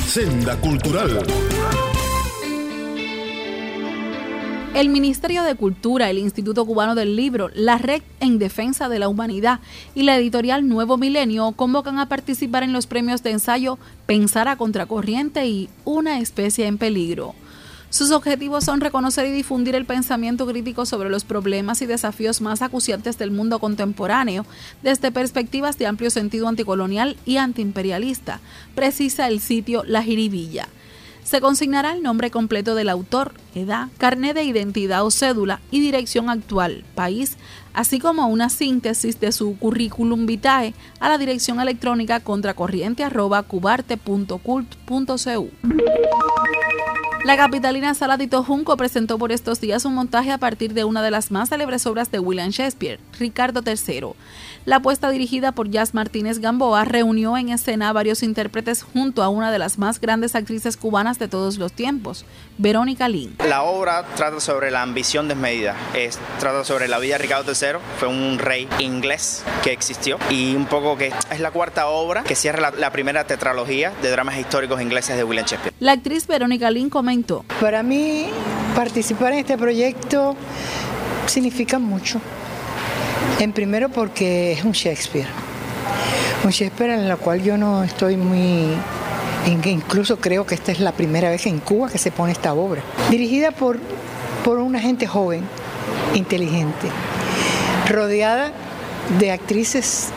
Senda Cultural. El Ministerio de Cultura, el Instituto Cubano del Libro, la Red en Defensa de la Humanidad y la editorial Nuevo Milenio convocan a participar en los premios de ensayo Pensar a Contracorriente y Una Especie en Peligro. Sus objetivos son reconocer y difundir el pensamiento crítico sobre los problemas y desafíos más acuciantes del mundo contemporáneo desde perspectivas de amplio sentido anticolonial y antiimperialista, precisa el sitio La Jiribilla. Se consignará el nombre completo del autor, edad, carnet de identidad o cédula y dirección actual, país, así como una síntesis de su currículum vitae a la dirección electrónica contracorriente@cubarte.cult.cu. La capitalina Sala Tito Junco presentó por estos días un montaje a partir de una de las más célebres obras de William Shakespeare, Ricardo III. La puesta dirigida por Jazz Martínez Gamboa reunió en escena a varios intérpretes junto a una de las más grandes actrices cubanas de todos los tiempos, Verónica Lynn. La obra trata sobre la ambición desmedida, trata sobre la vida de Ricardo III, fue un rey inglés que existió y un poco que es la cuarta obra que cierra la primera tetralogía de dramas históricos ingleses de William Shakespeare. La actriz Verónica Lynn comentó: para mí, participar en este proyecto significa mucho. En primero porque es un Shakespeare en el cual yo no estoy incluso creo que esta es la primera vez en Cuba que se pone esta obra. Dirigida por una gente joven, inteligente, rodeada de actrices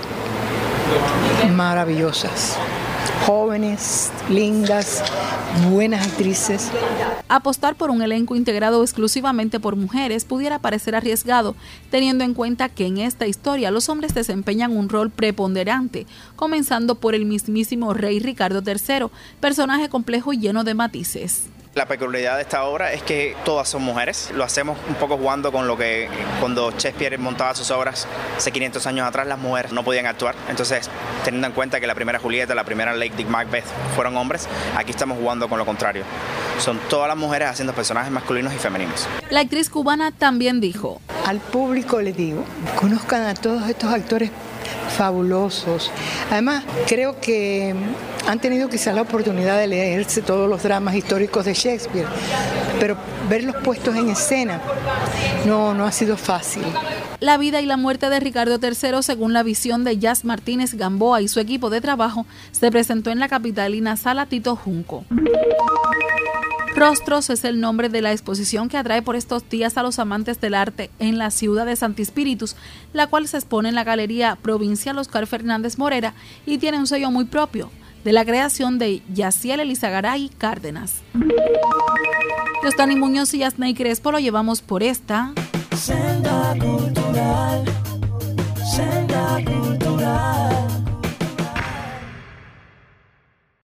maravillosas, jóvenes, lindas, buenas actrices. Apostar por un elenco integrado exclusivamente por mujeres pudiera parecer arriesgado, teniendo en cuenta que en esta historia los hombres desempeñan un rol preponderante, comenzando por el mismísimo rey Ricardo III, personaje complejo y lleno de matices. La peculiaridad de esta obra es que todas son mujeres. Lo hacemos un poco jugando con lo que cuando Shakespeare montaba sus obras hace 500 años atrás, las mujeres no podían actuar. Entonces, teniendo en cuenta que la primera Julieta, la primera Lady Macbeth fueron hombres, aquí estamos jugando con lo contrario. Son todas las mujeres haciendo personajes masculinos y femeninos. La actriz cubana también dijo: al público le digo, conozcan a todos estos actores fabulosos. Además, creo que han tenido quizás la oportunidad de leerse todos los dramas históricos de Shakespeare, pero verlos puestos en escena no ha sido fácil. La vida y la muerte de Ricardo III, según la visión de Jazz Martínez Gamboa y su equipo de trabajo, se presentó en la capitalina Sala Tito Junco. Rostros es el nombre de la exposición que atrae por estos días a los amantes del arte en la ciudad de Santi Spíritus, la cual se expone en la Galería Provincial Oscar Fernández Morera y tiene un sello muy propio, de la creación de Yaciel Elizagaray Cárdenas. Yostani Muñoz y Yasney Crespo lo llevamos por esta Senda Cultural, Senda Cultural.